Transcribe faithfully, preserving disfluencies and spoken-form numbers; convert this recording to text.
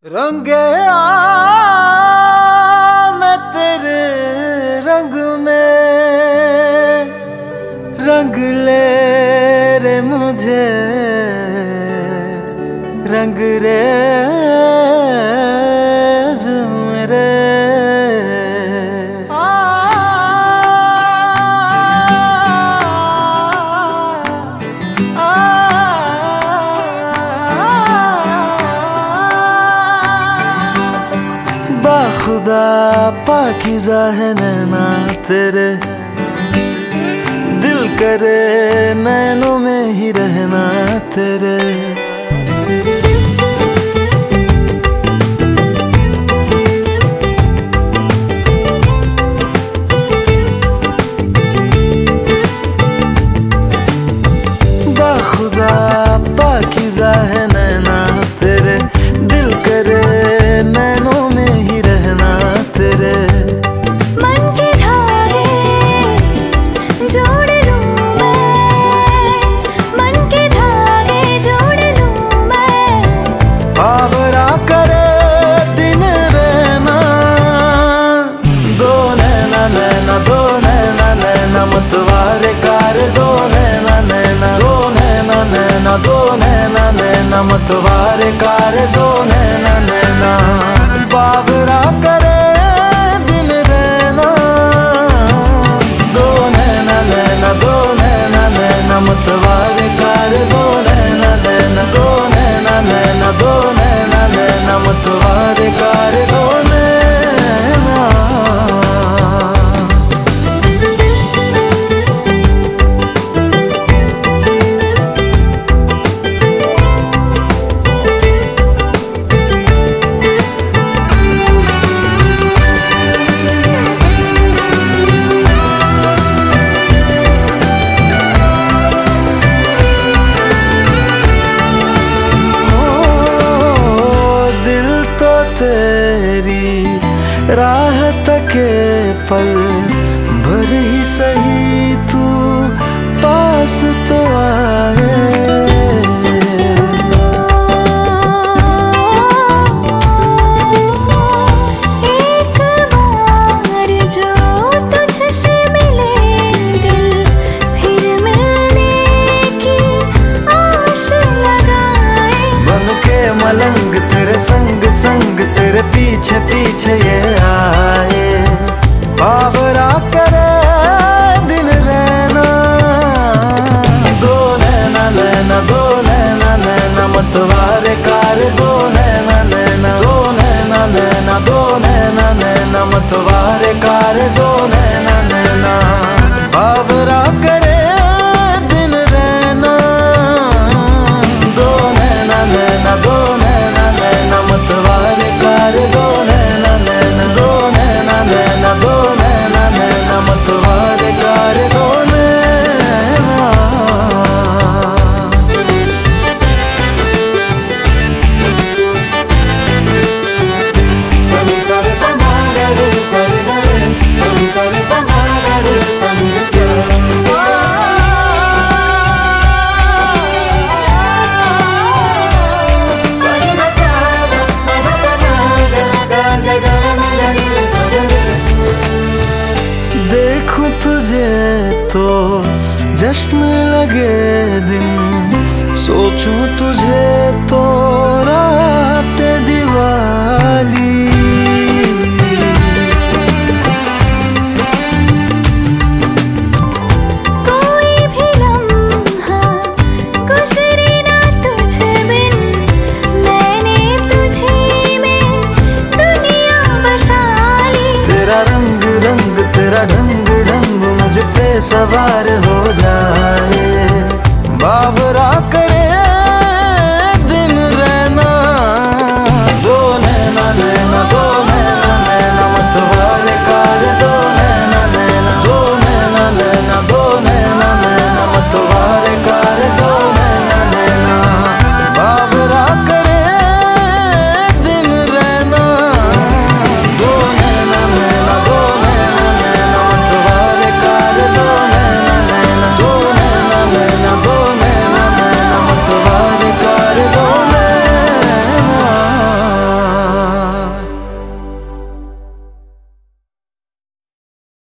रंगे आ मैं तेरे रंग में, रंग ले रे मुझे, रंग रे मेरे। बाखुदा पाकीज़ा है नैना तेरे, दिल करे नैनों में ही रहना तेरे। बाखुदा पाकीज़ा है नैना तेरे, दिल करे नैनों में ही रहना तेरे। मन के धागे जोड़ लूं मैं, मन के धागे जोड़ लूं मैं। बावरा करे दिन रहना, दो नैना नैना दो नैना नैना मतवारे कार, दो नैना नैना दो नैना नैना दो नैना नैना मतवारे कार, दो नैना नैना। बावरा करे दिन रहना, दो नैना नैना दो नैना नैना मतवारे कार, दो नैना नैना दो नैना नैना दो नैना नैना मतवारे कार, दो नैना। तेरी राह तके पल भर ही सही तू पास तो आए। एक बार जो तुझसे मिले दिल फिर मिलने की आस लगाए। बन के मलंग तेरे संग संग तेरे पीछे पीछे ये आए। बावरा करे दिन रहना, दो नैना नैना दो नैना नैना मतवारे कार, दो नैना नैना दो नैना नैना दो नैना नैना मतवारे कार, दो नैना नैना। बावरा करे दिन रहना, दो नैना नैना दो नैना नैना मतवारे कार, दो नैना नैना दो नैना नैना दो नैना नैना मतवारे कार, दो नैना। Sunny sunny banana, sunny sunny, sunny sunny banana, sunny sunny. देखूं तुझे तो जश्न लगे दिन, सोचूं तुझे तो रात दिवाली। कोई भी लम्हा गुजरे ना तुझ बिन, मैंने तुझी में दुनिया बसा ली। तेरा रंग रंग तेरा ढंग ढंग मुझ पे सवार हो जाए। बावरा